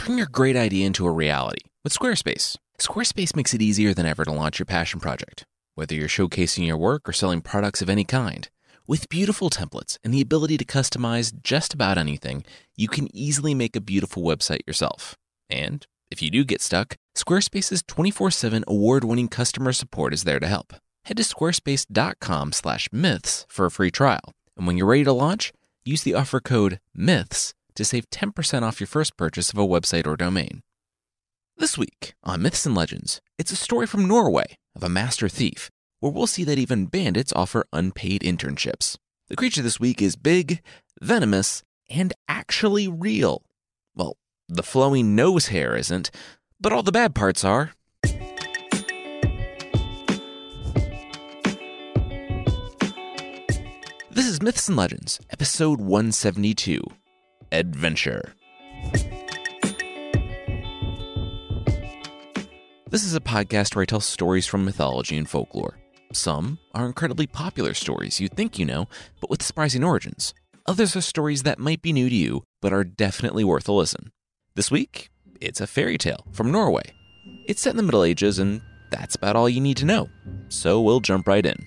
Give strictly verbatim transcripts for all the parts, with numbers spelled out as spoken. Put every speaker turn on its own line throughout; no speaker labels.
Turn your great idea into a reality with Squarespace. Squarespace makes it easier than ever to launch your passion project, whether you're showcasing your work or selling products of any kind. With beautiful templates and the ability to customize just about anything, you can easily make a beautiful website yourself. And if you do get stuck, Squarespace's twenty-four seven award-winning customer support is there to help. Head to squarespace.com slash myths for a free trial. And when you're ready to launch, use the offer code MYTHS to save ten percent off your first purchase of a website or domain. This week on Myths and Legends, it's a story from Norway of a master thief, where we'll see that even bandits offer unpaid internships. The creature this week is big, venomous, and actually real. Well, the flowing nose hair isn't, but all the bad parts are. This is Myths and Legends, episode one seventy-two, Adventure. This is a podcast where I tell stories from mythology and folklore. Some are incredibly popular stories you think you know, but with surprising origins. Others are stories that might be new to you, but are definitely worth a listen. This week, it's a fairy tale from Norway. It's set in the Middle Ages, and that's about all you need to know. So we'll jump right in.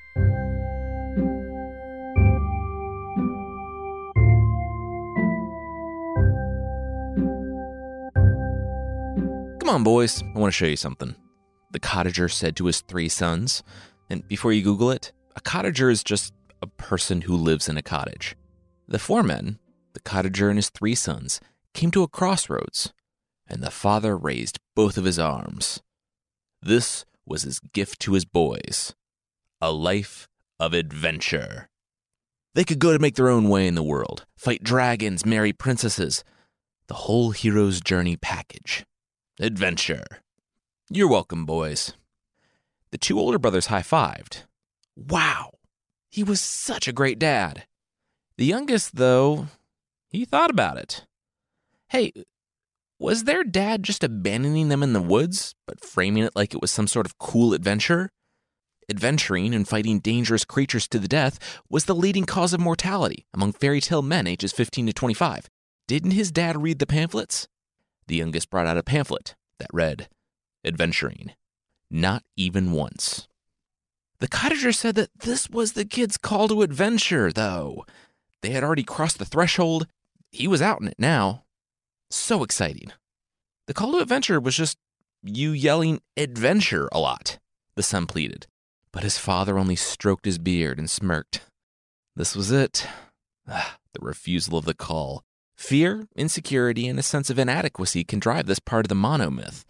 Come on, boys, I want to show you something. The cottager said to his three sons, and before you Google it, a cottager is just a person who lives in a cottage. The four men, the cottager and his three sons, came to a crossroads, and the father raised both of his arms. This was his gift to his boys, a life of adventure. They could go to make their own way in the world, fight dragons, marry princesses, the whole hero's journey package. Adventure. You're welcome, boys. The two older brothers high-fived. Wow, he was such a great dad. The youngest, though, he thought about it. Hey, was their dad just abandoning them in the woods, but framing it like it was some sort of cool adventure? Adventuring and fighting dangerous creatures to the death was the leading cause of mortality among fairy tale men ages fifteen to twenty-five. Didn't his dad read the pamphlets? The youngest brought out a pamphlet that read, Adventuring. Not even once. The cottager said that this was the kid's call to adventure, though. They had already crossed the threshold. He was out in it now. So exciting. The call to adventure was just you yelling adventure a lot, the son pleaded. But his father only stroked his beard and smirked. This was it. Ah, the refusal of the call. Fear, insecurity, and a sense of inadequacy can drive this part of the monomyth.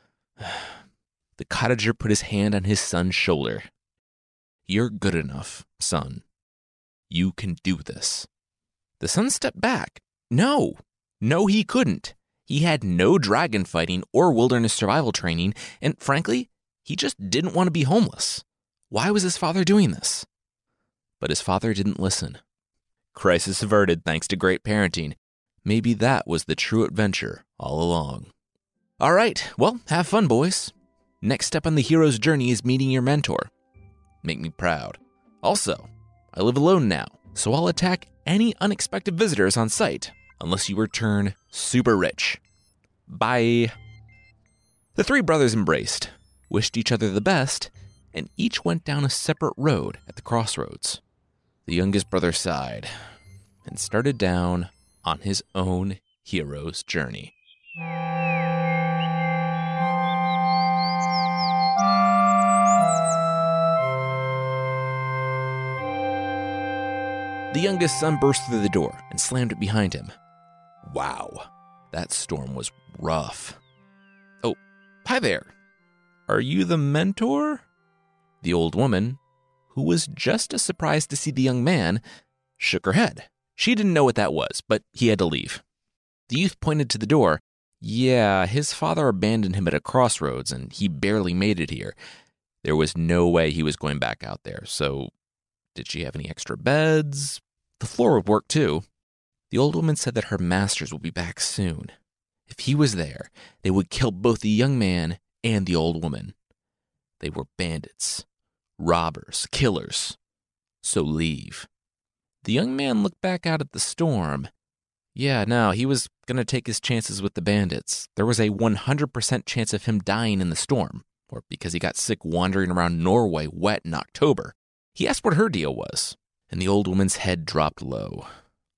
The cottager put his hand on his son's shoulder. You're good enough, son. You can do this. The son stepped back. No, no, he couldn't. He had no dragon fighting or wilderness survival training, and frankly, he just didn't want to be homeless. Why was his father doing this? But his father didn't listen. Crisis averted thanks to great parenting. Maybe that was the true adventure all along. All right, well, have fun, boys. Next step on the hero's journey is meeting your mentor. Make me proud. Also, I live alone now, so I'll attack any unexpected visitors on sight, unless you return super rich. Bye. The three brothers embraced, wished each other the best, and each went down a separate road at the crossroads. The youngest brother sighed and started down on his own hero's journey. The youngest son burst through the door and slammed it behind him. Wow, that storm was rough. Oh, hi there. Are you the mentor? The old woman, who was just as surprised to see the young man, shook her head. She didn't know what that was, but he had to leave. The youth pointed to the door. Yeah, his father abandoned him at a crossroads, and he barely made it here. There was no way he was going back out there, so did she have any extra beds? The floor would work, too. The old woman said that her masters would be back soon. If he was there, they would kill both the young man and the old woman. They were bandits, robbers, killers. So leave. The young man looked back out at the storm. Yeah, no, he was going to take his chances with the bandits. There was a one hundred percent chance of him dying in the storm, or because he got sick wandering around Norway wet in October. He asked what her deal was, and the old woman's head dropped low.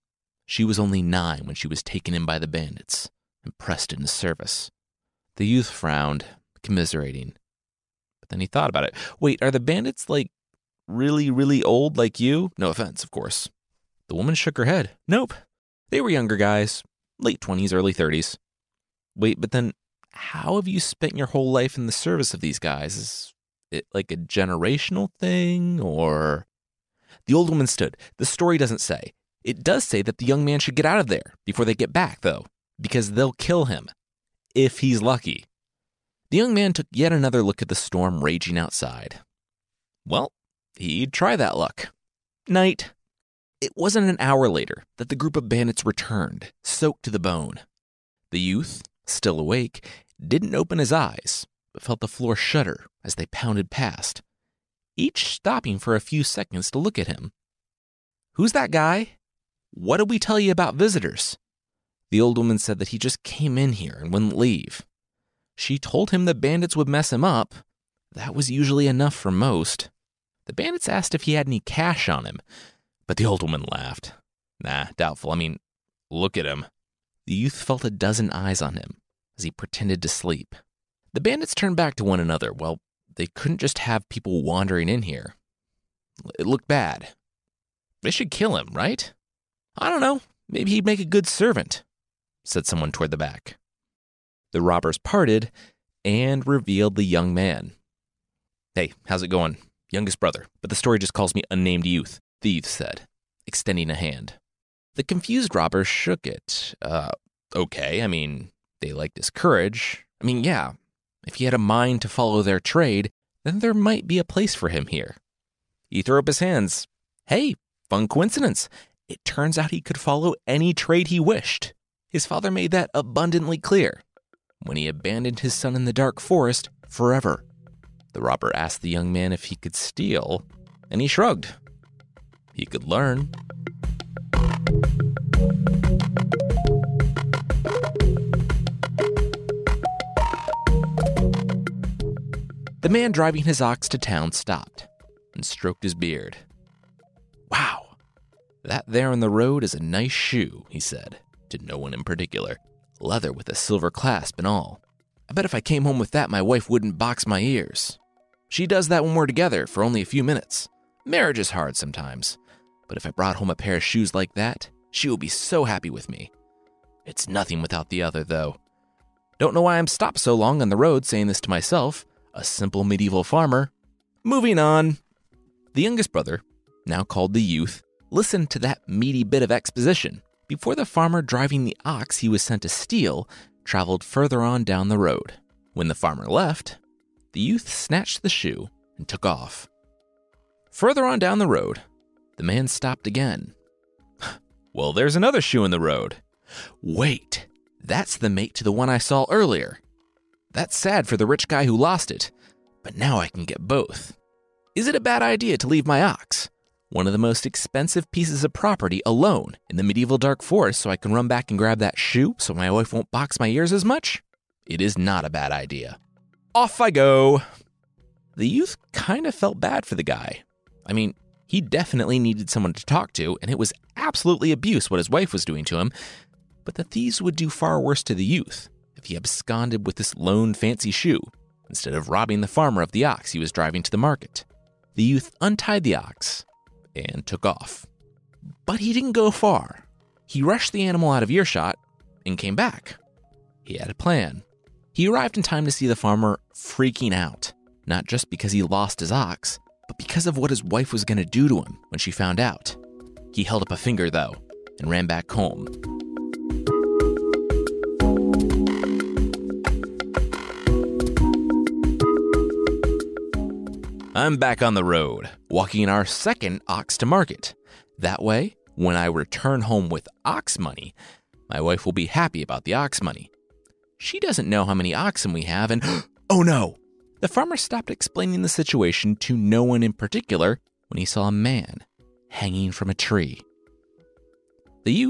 She was only nine when she was taken in by the bandits and pressed into service. The youth frowned, commiserating. But then he thought about it. Wait, are the bandits, like, really, really old like you? No offense, of course. The woman shook her head. Nope. They were younger guys, late twenties, early thirties. Wait, but then how have you spent your whole life in the service of these guys? Is it like a generational thing, or... The old woman stood. The story doesn't say. It does say that the young man should get out of there before they get back, though, because they'll kill him, if he's lucky. The young man took yet another look at the storm raging outside. Well, he'd try that luck. Night. It wasn't an hour later that the group of bandits returned, soaked to the bone. The youth, still awake, didn't open his eyes, but felt the floor shudder as they pounded past, each stopping for a few seconds to look at him. Who's that guy? What did we tell you about visitors? The old woman said that he just came in here and wouldn't leave. She told him the bandits would mess him up. That was usually enough for most. The bandits asked if he had any cash on him, but the old woman laughed. Nah, doubtful. I mean, look at him. The youth felt a dozen eyes on him as he pretended to sleep. The bandits turned back to one another. Well, they couldn't just have people wandering in here. It looked bad. They should kill him, right? I don't know. Maybe he'd make a good servant, said someone toward the back. The robbers parted and revealed the young man. Hey, how's it going? Youngest brother, but the story just calls me unnamed youth, the youth said, extending a hand. The confused robbers shook it. Uh, okay, I mean, they liked his courage. I mean, yeah, if he had a mind to follow their trade, then there might be a place for him here. He threw up his hands. Hey, fun coincidence. It turns out he could follow any trade he wished. His father made that abundantly clear when he abandoned his son in the dark forest forever. The robber asked the young man if he could steal, and he shrugged. He could learn. The man driving his ox to town stopped and stroked his beard. Wow, that there on the road is a nice shoe, he said, to no one in particular. Leather with a silver clasp and all. I bet if I came home with that, my wife wouldn't box my ears. She does that when we're together for only a few minutes. Marriage is hard sometimes, but if I brought home a pair of shoes like that, she will be so happy with me. It's nothing without the other, though. Don't know why I'm stopped so long on the road saying this to myself, a simple medieval farmer. Moving on. The youngest brother, now called the youth, listened to that meaty bit of exposition before the farmer driving the ox he was sent to steal traveled further on down the road. When the farmer left, the youth snatched the shoe and took off. Further on down the road, the man stopped again. Well, there's another shoe in the road. Wait, that's the mate to the one I saw earlier. That's sad for the rich guy who lost it, but now I can get both. Is it a bad idea to leave my ox, one of the most expensive pieces of property, alone in the medieval dark forest so I can run back and grab that shoe so my wife won't box my ears as much? It is not a bad idea. Off I go. The youth kind of felt bad for the guy. I mean, he definitely needed someone to talk to, and it was absolutely abuse what his wife was doing to him, but the thieves would do far worse to the youth if he absconded with this lone fancy shoe instead of robbing the farmer of the ox he was driving to the market. The youth untied the ox and took off. But he didn't go far. He rushed the animal out of earshot and came back. He had a plan. He arrived in time to see the farmer freaking out, not just because he lost his ox, but because of what his wife was going to do to him when she found out. He held up a finger, though, and ran back home. I'm back on the road, walking our second ox to market. That way, when I return home with ox money, my wife will be happy about the ox money. She doesn't know how many oxen we have, and oh no! The farmer stopped explaining the situation to no one in particular when he saw a man hanging from a tree. The youth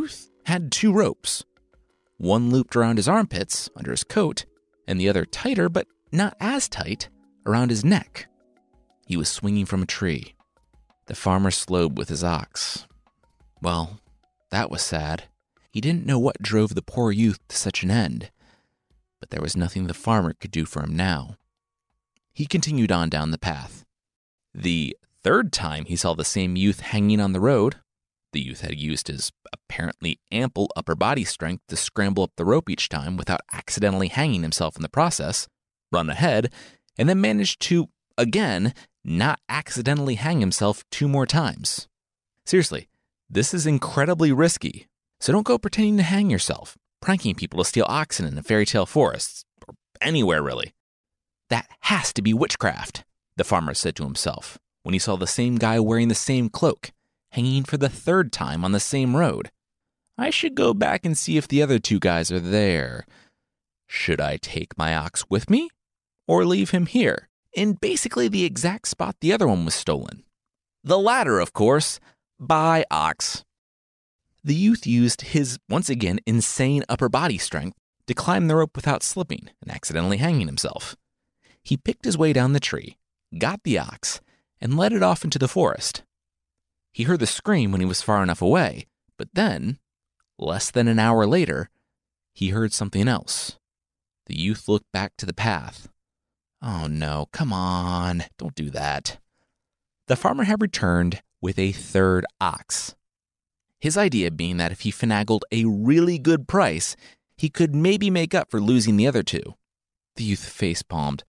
had two ropes. One looped around his armpits, under his coat, and the other tighter, but not as tight, around his neck. He was swinging from a tree. The farmer slowed with his ox. Well, that was sad. He didn't know what drove the poor youth to such an end, but there was nothing the farmer could do for him now. He continued on down the path. The third time he saw the same youth hanging on the road, the youth had used his apparently ample upper body strength to scramble up the rope each time without accidentally hanging himself in the process, run ahead, and then managed to, again, not accidentally hang himself two more times. Seriously, this is incredibly risky, so don't go pretending to hang yourself, pranking people to steal oxen in the fairy tale forests, or anywhere really. That has to be witchcraft, the farmer said to himself when he saw the same guy wearing the same cloak, hanging for the third time on the same road. I should go back and see if the other two guys are there. Should I take my ox with me, or leave him here, in basically the exact spot the other one was stolen? The latter, of course. Bye, ox. The youth used his, once again, insane upper body strength to climb the rope without slipping and accidentally hanging himself. He picked his way down the tree, got the ox, and led it off into the forest. He heard the scream when he was far enough away, but then, less than an hour later, he heard something else. The youth looked back to the path. Oh no, come on, don't do that. The farmer had returned with a third ox. His idea being that if he finagled a really good price, he could maybe make up for losing the other two. The youth face-palmed.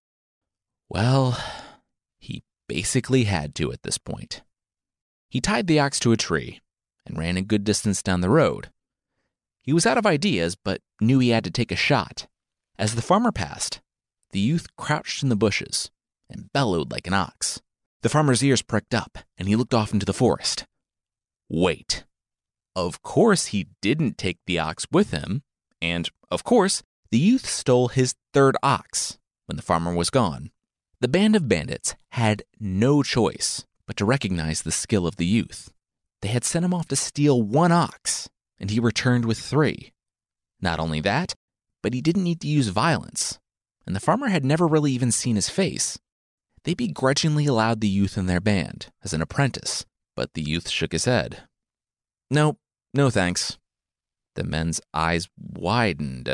Well, he basically had to at this point. He tied the ox to a tree and ran a good distance down the road. He was out of ideas, but knew he had to take a shot. As the farmer passed, the youth crouched in the bushes and bellowed like an ox. The farmer's ears pricked up, and he looked off into the forest. Wait. Of course he didn't take the ox with him, and, of course, the youth stole his third ox when the farmer was gone. The band of bandits had no choice but to recognize the skill of the youth. They had sent him off to steal one ox, and he returned with three. Not only that, but he didn't need to use violence, and the farmer had never really even seen his face. They begrudgingly allowed the youth in their band as an apprentice, but the youth shook his head. No, no thanks. The men's eyes widened.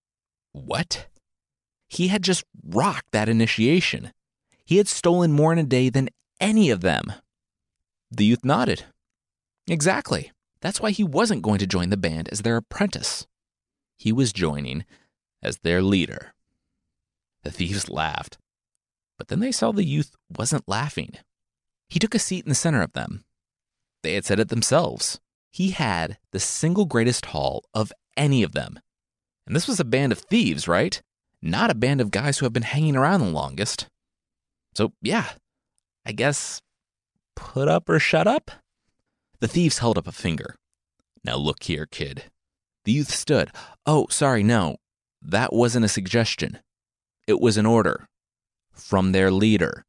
What? He had just rocked that initiation. He had stolen more in a day than any of them. The youth nodded. Exactly. That's why he wasn't going to join the band as their apprentice. He was joining as their leader. The thieves laughed, but then they saw the youth wasn't laughing. He took a seat in the center of them. They had said it themselves. He had the single greatest haul of any of them. And this was a band of thieves, right? Not a band of guys who have been hanging around the longest. So, yeah, I guess put up or shut up? The thieves held up a finger. Now look here, kid. The youth stood. Oh, sorry, no. That wasn't a suggestion. It was an order. From their leader.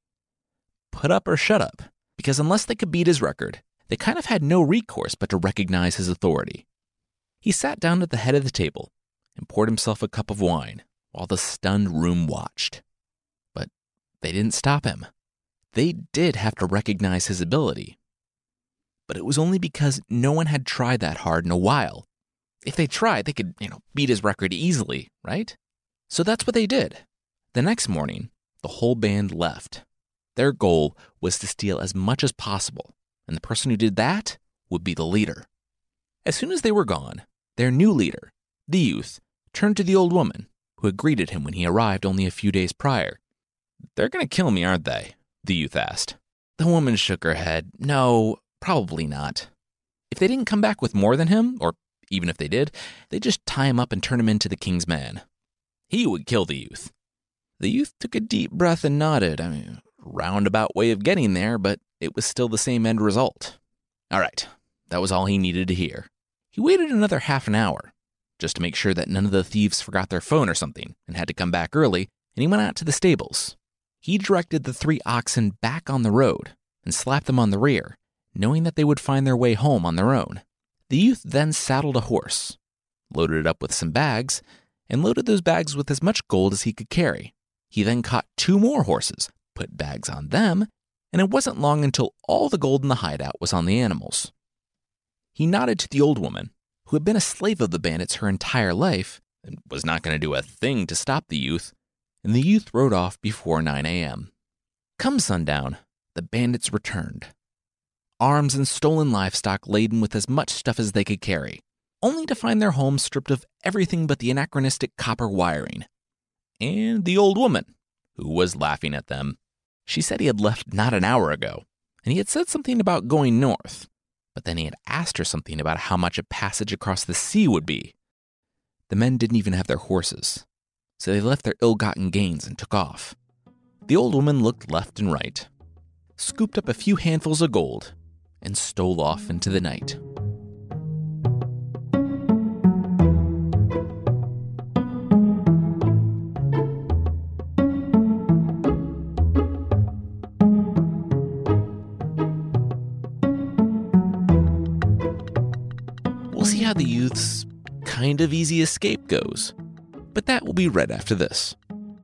Put up or shut up. Because unless they could beat his record, they kind of had no recourse but to recognize his authority. He sat down at the head of the table and poured himself a cup of wine while the stunned room watched. But they didn't stop him. They did have to recognize his ability. But it was only because no one had tried that hard in a while. If they tried, they could, you know, beat his record easily, right? So that's what they did. The next morning, the whole band left. Their goal was to steal as much as possible, and the person who did that would be the leader. As soon as they were gone, their new leader, the youth, turned to the old woman, who had greeted him when he arrived only a few days prior. They're going to kill me, aren't they? The youth asked. The woman shook her head. No, probably not. If they didn't come back with more than him, or even if they did, they'd just tie him up and turn him into the king's man. He would kill the youth. The youth took a deep breath and nodded. I mean, roundabout way of getting there, but it was still the same end result. All right, that was all he needed to hear. He waited another half an hour, just to make sure that none of the thieves forgot their phone or something and had to come back early, and he went out to the stables. He directed the three oxen back on the road and slapped them on the rear, knowing that they would find their way home on their own. The youth then saddled a horse, loaded it up with some bags, and loaded those bags with as much gold as he could carry. He then caught two more horses, put bags on them, and it wasn't long until all the gold in the hideout was on the animals. He nodded to the old woman, who had been a slave of the bandits her entire life and was not going to do a thing to stop the youth, and the youth rode off before nine a.m. Come sundown, the bandits returned, arms and stolen livestock laden with as much stuff as they could carry, only to find their home stripped of everything but the anachronistic copper wiring. And the old woman, who was laughing at them. She said he had left not an hour ago, and he had said something about going north, but then he had asked her something about how much a passage across the sea would be. The men didn't even have their horses, so they left their ill-gotten gains and took off. The old woman looked left and right, scooped up a few handfuls of gold, and stole off into the night. We'll see how the youth's kind of easy escape goes, but that will be right after this.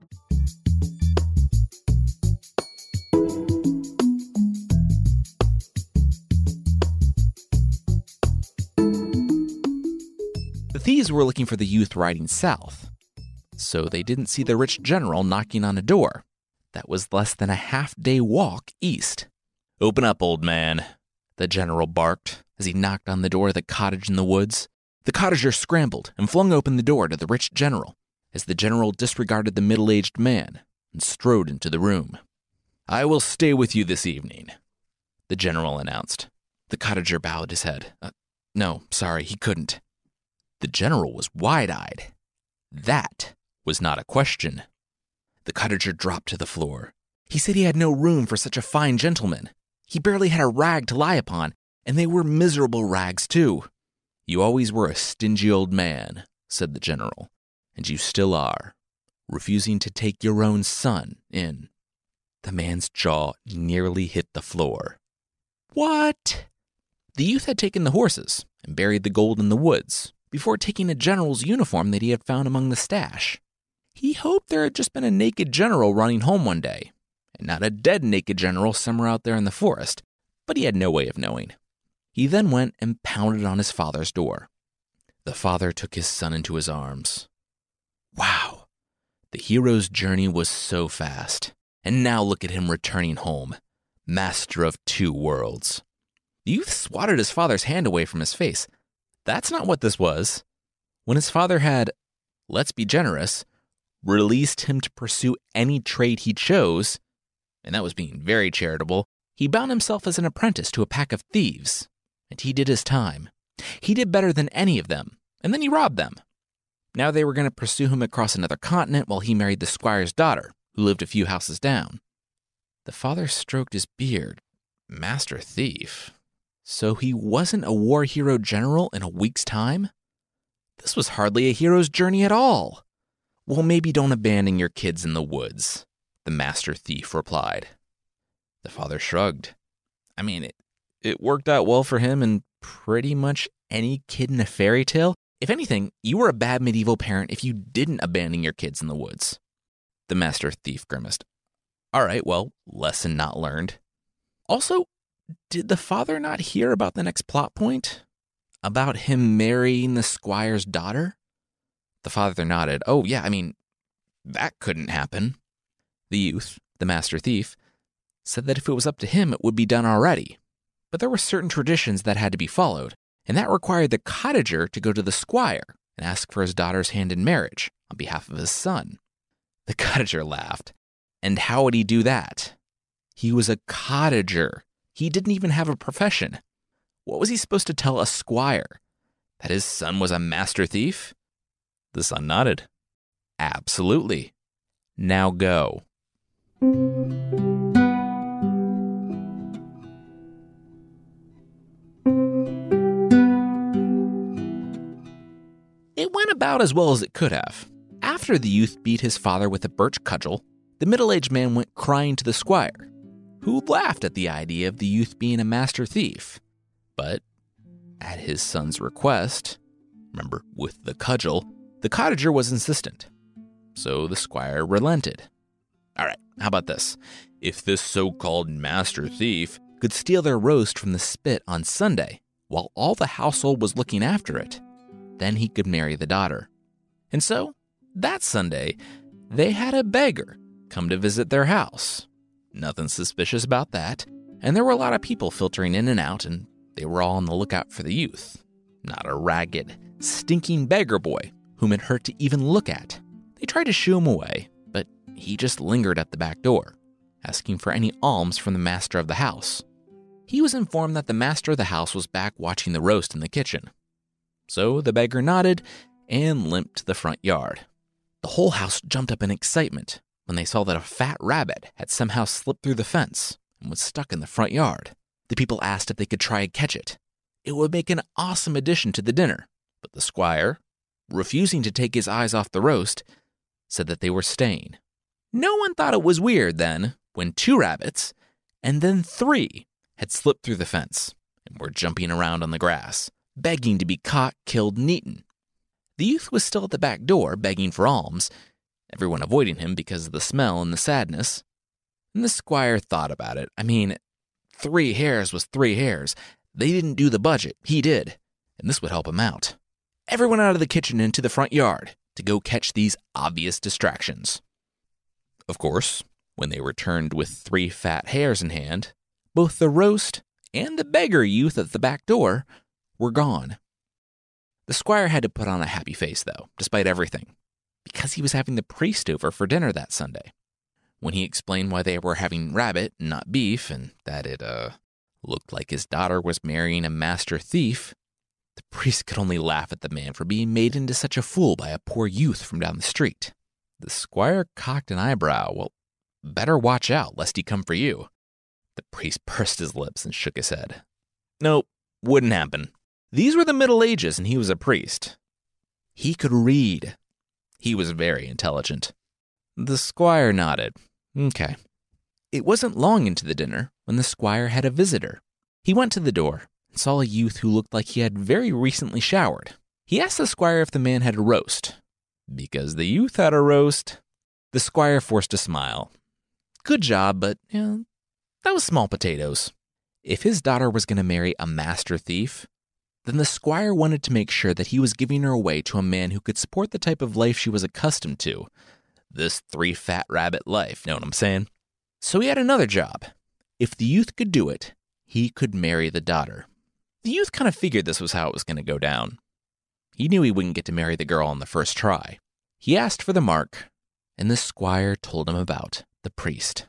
The thieves were looking for the youth riding south, so they didn't see the rich general knocking on a door that was less than a half-day walk east. "Open up, old man," the general barked as he knocked on the door of the cottage in the woods. The cottager scrambled and flung open the door to the rich general as the general disregarded the middle-aged man and strode into the room. "I will stay with you this evening," the general announced. The cottager bowed his head. Uh, no, sorry, he couldn't. The general was wide-eyed. That was not a question. The cottager dropped to the floor. He said he had no room for such a fine gentleman. He barely had a rag to lie upon, and they were miserable rags, too. "You always were a stingy old man," said the general, "and you still are, refusing to take your own son in." The man's jaw nearly hit the floor. What? The youth had taken the horses and buried the gold in the woods before taking a general's uniform that he had found among the stash. He hoped there had just been a naked general running home one day, and not a dead naked general somewhere out there in the forest, but he had no way of knowing. He then went and pounded on his father's door. The father took his son into his arms. Wow, the hero's journey was so fast, and now look at him returning home, master of two worlds. The youth swatted his father's hand away from his face. That's not what this was. When his father had, let's be generous, released him to pursue any trade he chose, and that was being very charitable, he bound himself as an apprentice to a pack of thieves, and he did his time. He did better than any of them, and then he robbed them. Now they were going to pursue him across another continent while he married the squire's daughter, who lived a few houses down. The father stroked his beard. Master thief. So he wasn't a war hero general in a week's time? This was hardly a hero's journey at all. Well, maybe don't abandon your kids in the woods, the master thief replied. The father shrugged. I mean, it, it worked out well for him and pretty much any kid in a fairy tale. If anything, you were a bad medieval parent if you didn't abandon your kids in the woods. The master thief grimaced. All right, well, lesson not learned. Also, did the father not hear about the next plot point? About him marrying the squire's daughter? The father nodded. Oh, yeah, I mean, that couldn't happen. The youth, the master thief, said that if it was up to him, it would be done already. But there were certain traditions that had to be followed, and that required the cottager to go to the squire and ask for his daughter's hand in marriage on behalf of his son. The cottager laughed. And how would he do that? He was a cottager. He didn't even have a profession. What was he supposed to tell a squire? That his son was a master thief? The son nodded. Absolutely. Now go. It went about as well as it could have. After the youth beat his father with a birch cudgel, the middle-aged man went crying to the squire, who laughed at the idea of the youth being a master thief. But At his son's request, remember, with the cudgel, the cottager was insistent. So the squire relented. All right, how about this? If this so-called master thief could steal their roast from the spit on Sunday while all the household was looking after it, then he could marry the daughter. And so, that Sunday, they had a beggar come to visit their house. Nothing suspicious about that, and there were a lot of people filtering in and out, and they were all on the lookout for the youth. Not a ragged, stinking beggar boy whom it hurt to even look at. They tried to shoo him away, but he just lingered at the back door, asking for any alms from the master of the house. He was informed that the master of the house was back watching the roast in the kitchen. So the beggar nodded and limped to the front yard. The whole house jumped up in excitement when they saw that a fat rabbit had somehow slipped through the fence and was stuck in the front yard. The people asked if they could try and catch it. It would make an awesome addition to the dinner, but the squire, refusing to take his eyes off the roast, said that they were staying. No one thought it was weird then when two rabbits, and then three, had slipped through the fence and were jumping around on the grass, begging to be caught, killed, and eaten. The youth was still at the back door begging for alms, everyone avoiding him because of the smell and the sadness. And the squire thought about it. I mean, three hares was three hares. They didn't do the budget. He did. And this would help him out. Everyone out of the kitchen into the front yard to go catch these obvious distractions. Of course, when they returned with three fat hares in hand, both the roast and the beggar youth at the back door were gone. The squire had to put on a happy face, though, despite everything, because he was having the priest over for dinner that Sunday. When he explained why they were having rabbit and not beef, and that it, uh, looked like his daughter was marrying a master thief, the priest could only laugh at the man for being made into such a fool by a poor youth from down the street. The squire cocked an eyebrow. Well, better watch out, lest he come for you. The priest pursed his lips and shook his head. Nope, wouldn't happen. These were the Middle Ages, and he was a priest. He could read. He was very intelligent. The squire nodded. Okay. It wasn't long into the dinner when the squire had a visitor. He went to the door and saw a youth who looked like he had very recently showered. He asked the squire if the man had a roast. Because the youth had a roast, the squire forced a smile. Good job, but, you know, that was small potatoes. If his daughter was going to marry a master thief, then the squire wanted to make sure that he was giving her away to a man who could support the type of life she was accustomed to. This three fat rabbit life, know what I'm saying? So he had another job. If the youth could do it, he could marry the daughter. The youth kind of figured this was how it was going to go down. He knew he wouldn't get to marry the girl on the first try. He asked for the mark, and the squire told him about the priest.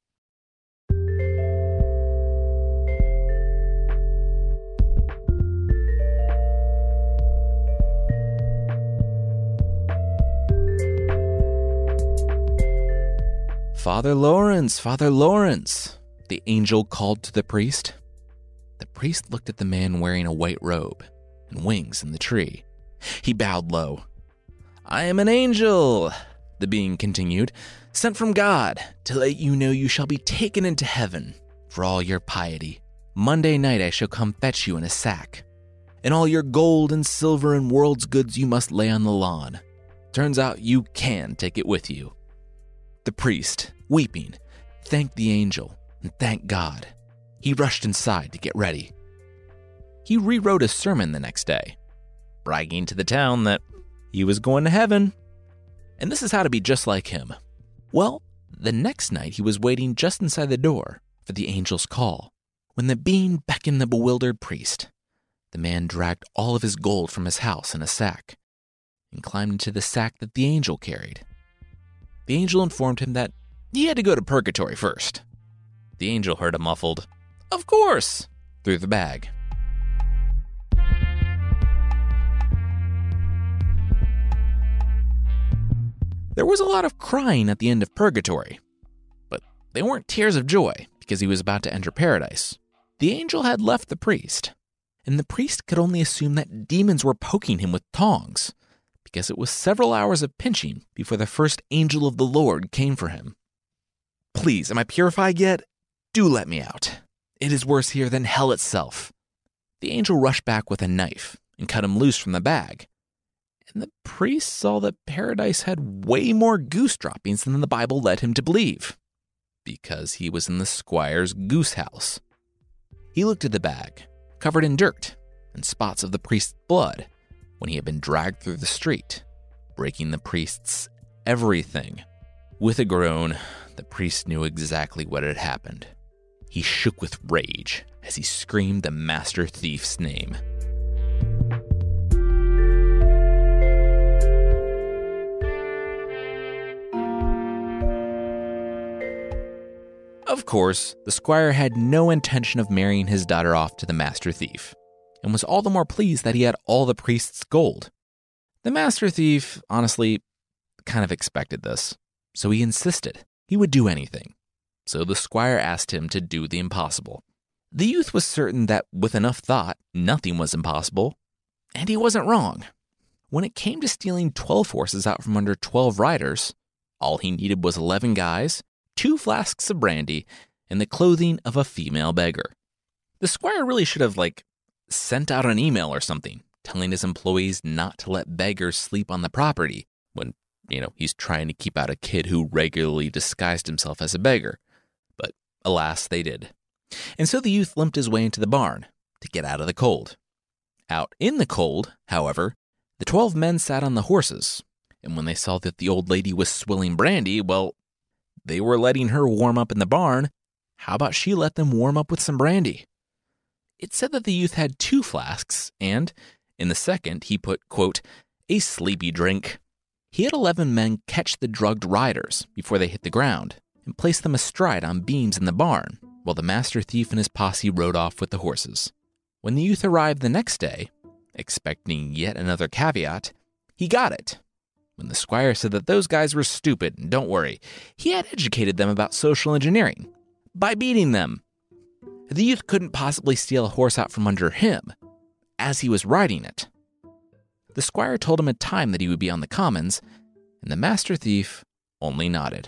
Father Lawrence, Father Lawrence, the angel called to the priest. The priest looked at the man wearing a white robe and wings in the tree. He bowed low. I am an angel, the being continued, sent from God to let you know you shall be taken into heaven for all your piety. Monday night I shall come fetch you in a sack, and all your gold and silver and world's goods you must lay on the lawn. Turns out you can take it with you. The priest, weeping, thanked the angel and thanked God. He rushed inside to get ready. He rewrote a sermon the next day, bragging to the town that he was going to heaven. And this is how to be just like him. Well, the next night he was waiting just inside the door for the angel's call. When the being beckoned the bewildered priest, the man dragged all of his gold from his house in a sack and climbed into the sack that the angel carried. The angel informed him that he had to go to purgatory first. The angel heard a muffled, "Of course," through the bag. There was a lot of crying at the end of purgatory, but they weren't tears of joy because he was about to enter paradise. The angel had left the priest, and the priest could only assume that demons were poking him with tongs, because it was several hours of pinching before the first angel of the Lord came for him. Please, am I purified yet? Do let me out. It is worse here than hell itself. The angel rushed back with a knife and cut him loose from the bag. And the priest saw that Paradise had way more goose droppings than the Bible led him to believe, because he was in the squire's goose house. He looked at the bag, covered in dirt and spots of the priest's blood, when he had been dragged through the street, breaking the priest's everything. With a groan, the priest knew exactly what had happened. He shook with rage as he screamed the master thief's name. Of course, the squire had no intention of marrying his daughter off to the master thief, and was all the more pleased that he had all the priest's gold. The master thief, honestly, kind of expected this, so he insisted he would do anything. So the squire asked him to do the impossible. The youth was certain that with enough thought, nothing was impossible, and he wasn't wrong. When it came to stealing twelve horses out from under twelve riders, all he needed was eleven guys, two flasks of brandy, and the clothing of a female beggar. The squire really should have, like, sent out an email or something, telling his employees not to let beggars sleep on the property when, you know, he's trying to keep out a kid who regularly disguised himself as a beggar. But alas, they did. And so the youth limped his way into the barn to get out of the cold. Out in the cold, however, the twelve men sat on the horses, and when they saw that the old lady was swilling brandy, well, they were letting her warm up in the barn. How about she let them warm up with some brandy? It said that the youth had two flasks, and in the second he put, quote, a sleepy drink. He had eleven men catch the drugged riders before they hit the ground and place them astride on beams in the barn, while the master thief and his posse rode off with the horses. When the youth arrived the next day, expecting yet another caveat, he got it. When the squire said that those guys were stupid, and don't worry, he had educated them about social engineering by beating them. The youth couldn't possibly steal a horse out from under him, as he was riding it. The squire told him a time that he would be on the commons, and the master thief only nodded.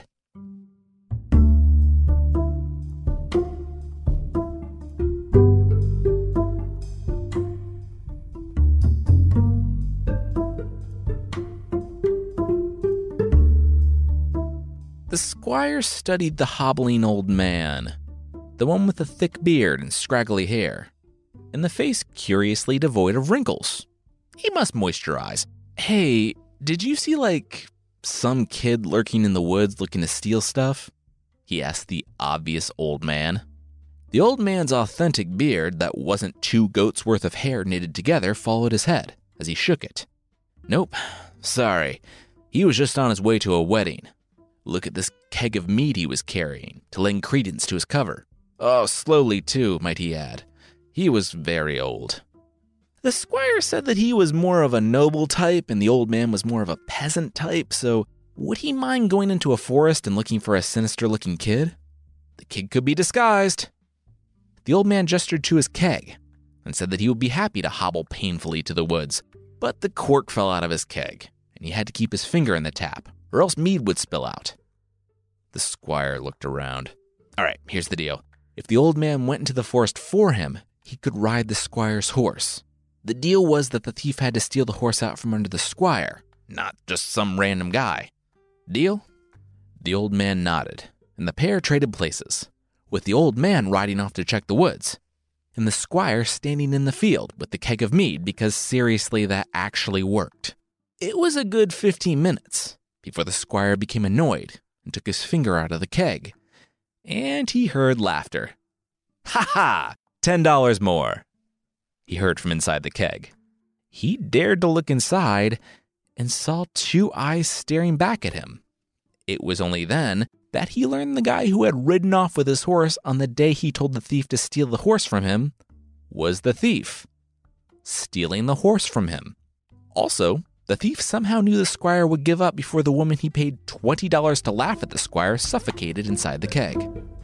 The squire studied the hobbling old man, the one with the thick beard and scraggly hair, and the face curiously devoid of wrinkles. He must moisturize. Hey, did you see, like, some kid lurking in the woods looking to steal stuff? He asked the obvious old man. The old man's authentic beard that wasn't two goats' worth of hair knitted together followed his head as he shook it. Nope, sorry. He was just on his way to a wedding. Look at this keg of mead he was carrying to lend credence to his cover. Oh, slowly too, might he add. He was very old. The squire said that he was more of a noble type and the old man was more of a peasant type, so would he mind going into a forest and looking for a sinister-looking kid? The kid could be disguised. The old man gestured to his keg and said that he would be happy to hobble painfully to the woods, but the cork fell out of his keg, and he had to keep his finger in the tap, or else mead would spill out. The squire looked around. All right, here's the deal. If the old man went into the forest for him, he could ride the squire's horse. The deal was that the thief had to steal the horse out from under the squire, not just some random guy. Deal? The old man nodded, and the pair traded places, with the old man riding off to check the woods, and the squire standing in the field with the keg of mead because seriously, that actually worked. It was a good fifteen minutes before the squire became annoyed and took his finger out of the keg, and he heard laughter. Ha ha! Ten dollars more, he heard from inside the keg. He dared to look inside and saw two eyes staring back at him. It was only then that he learned the guy who had ridden off with his horse on the day he told the thief to steal the horse from him was the thief, stealing the horse from him. Also, the thief somehow knew the squire would give up before the woman he paid twenty dollars to laugh at the squire suffocated inside the keg.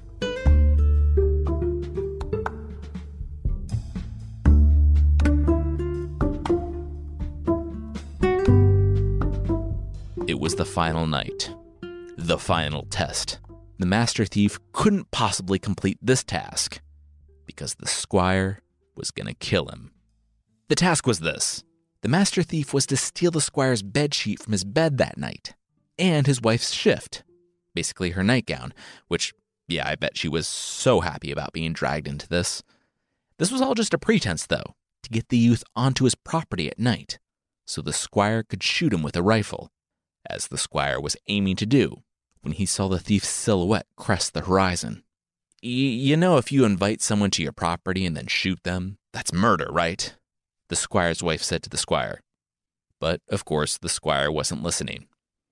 It was the final night. The final test. The master thief couldn't possibly complete this task because the squire was going to kill him. The task was this. The master thief was to steal the squire's bedsheet from his bed that night, and his wife's shift, basically her nightgown, which, yeah, I bet she was so happy about being dragged into this. This was all just a pretense, though, to get the youth onto his property at night, so the squire could shoot him with a rifle, as the squire was aiming to do when he saw the thief's silhouette crest the horizon. Y- you know, if you invite someone to your property and then shoot them, that's murder, right? The squire's wife said to the squire. But, of course, the squire wasn't listening.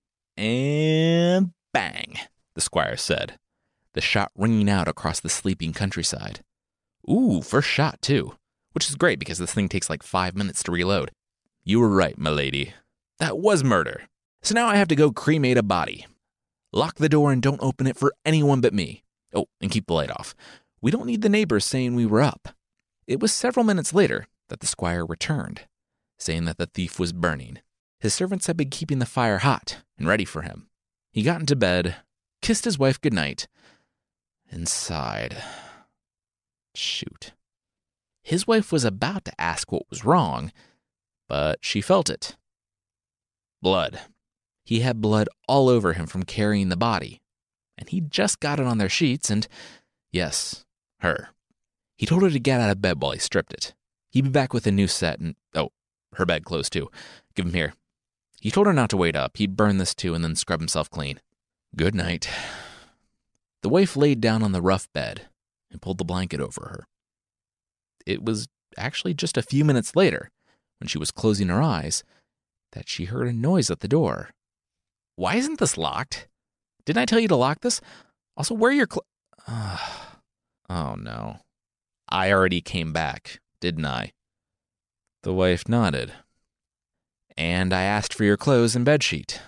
And bang, the squire said, the shot ringing out across the sleeping countryside. Ooh, first shot, too, which is great because this thing takes like five minutes to reload. You were right, milady. That was murder. So now I have to go cremate a body. Lock the door and don't open it for anyone but me. Oh, and keep the light off. We don't need the neighbors saying we were up. It was several minutes later that the squire returned, saying that the thief was burning. His servants had been keeping the fire hot and ready for him. He got into bed, kissed his wife goodnight, and sighed. Shoot. His wife was about to ask what was wrong, but she felt it. Blood. He had blood all over him from carrying the body, and he'd just got it on their sheets and, yes, her. He told her to get out of bed while he stripped it. He'd be back with a new set and, oh, her bedclothes too. Give them here. He told her not to wait up. He'd burn this too and then scrub himself clean. Good night. The wife laid down on the rough bed and pulled the blanket over her. It was actually just a few minutes later, when she was closing her eyes, that she heard a noise at the door. Why isn't this locked? Didn't I tell you to lock this? Also, where are your cl- Oh, no. I already came back, didn't I? The wife nodded. And I asked for your clothes and bedsheet.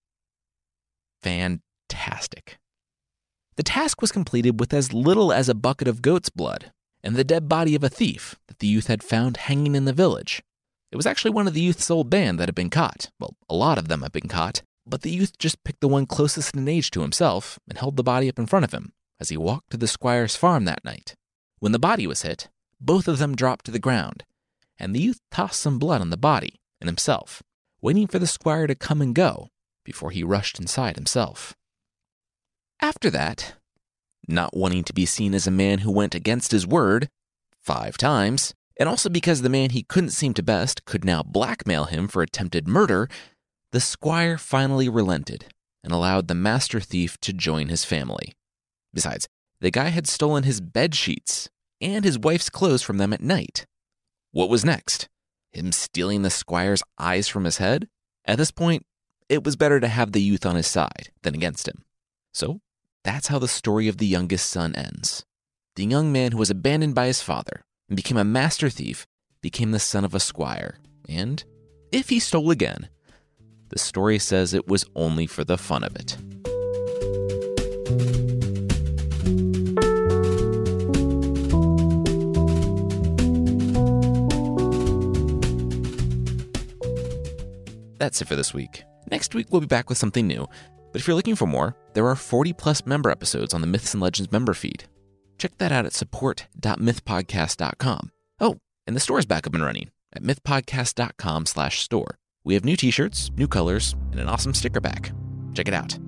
Fantastic. The task was completed with as little as a bucket of goat's blood and the dead body of a thief that the youth had found hanging in the village. It was actually one of the youth's old band that had been caught. Well, a lot of them had been caught, but the youth just picked the one closest in age to himself and held the body up in front of him as he walked to the squire's farm that night. When the body was hit, both of them dropped to the ground, and the youth tossed some blood on the body and himself, waiting for the squire to come and go before he rushed inside himself. After that, not wanting to be seen as a man who went against his word five times, and also because the man he couldn't seem to best could now blackmail him for attempted murder, the squire finally relented and allowed the master thief to join his family. Besides, the guy had stolen his bed sheets and his wife's clothes from them at night. What was next? Him stealing the squire's eyes from his head? At this point, it was better to have the youth on his side than against him. So, that's how the story of the youngest son ends. The young man who was abandoned by his father and became a master thief became the son of a squire. And if he stole again, the story says it was only for the fun of it. That's it for this week. Next week, we'll be back with something new. But if you're looking for more, there are forty plus member episodes on the Myths and Legends member feed. Check that out at support dot myth podcast dot com. Oh, and the store's back up and running at myth podcast dot com slash store. We have new t-shirts, new colors, and an awesome sticker pack. Check it out.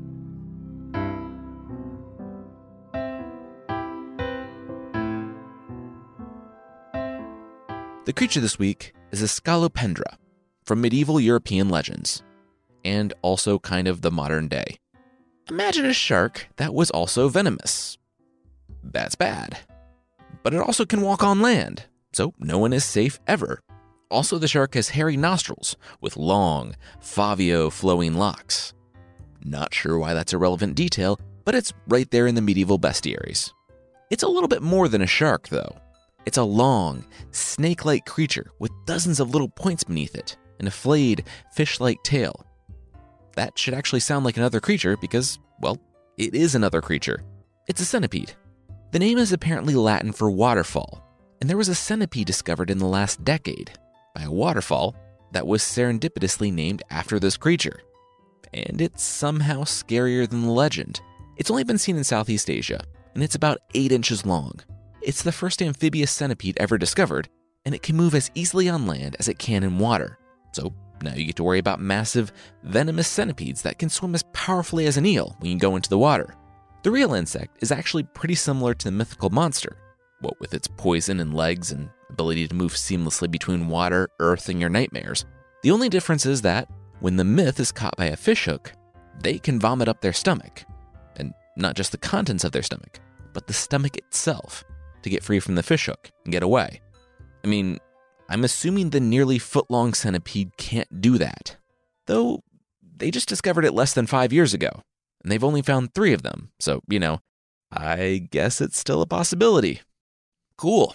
The creature this week is a Scolopendra from medieval European legends, and also kind of the modern day. Imagine a shark that was also venomous. That's bad. But it also can walk on land, so no one is safe ever. Also, the shark has hairy nostrils with long, Fabio-flowing locks. Not sure why that's a relevant detail, but it's right there in the medieval bestiaries. It's a little bit more than a shark, though. It's a long, snake-like creature with dozens of little points beneath it and a flayed, fish-like tail. That should actually sound like another creature because, well, it is another creature. It's a centipede. The name is apparently Latin for waterfall, and there was a centipede discovered in the last decade by a waterfall that was serendipitously named after this creature. And it's somehow scarier than the legend. It's only been seen in Southeast Asia, and it's about eight inches long. It's the first amphibious centipede ever discovered, and it can move as easily on land as it can in water. So now you get to worry about massive, venomous centipedes that can swim as powerfully as an eel when you go into the water. The real insect is actually pretty similar to the mythical monster, what with its poison and legs and ability to move seamlessly between water, earth, and your nightmares. The only difference is that when the myth is caught by a fishhook, they can vomit up their stomach. And not just the contents of their stomach, but the stomach itself, to get free from the fishhook and get away. I mean, I'm assuming the nearly foot-long centipede can't do that. Though, they just discovered it less than five years ago, and they've only found three of them, so, you know, I guess it's still a possibility. Cool.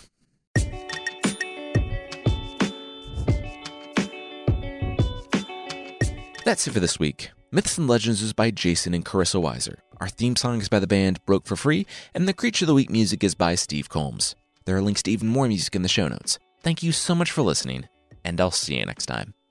That's it for this week. Myths and Legends is by Jason and Carissa Weiser. Our theme song is by the band Broke for Free, and the Creature of the Week music is by Steve Combs. There are links to even more music in the show notes. Thank you so much for listening, and I'll see you next time.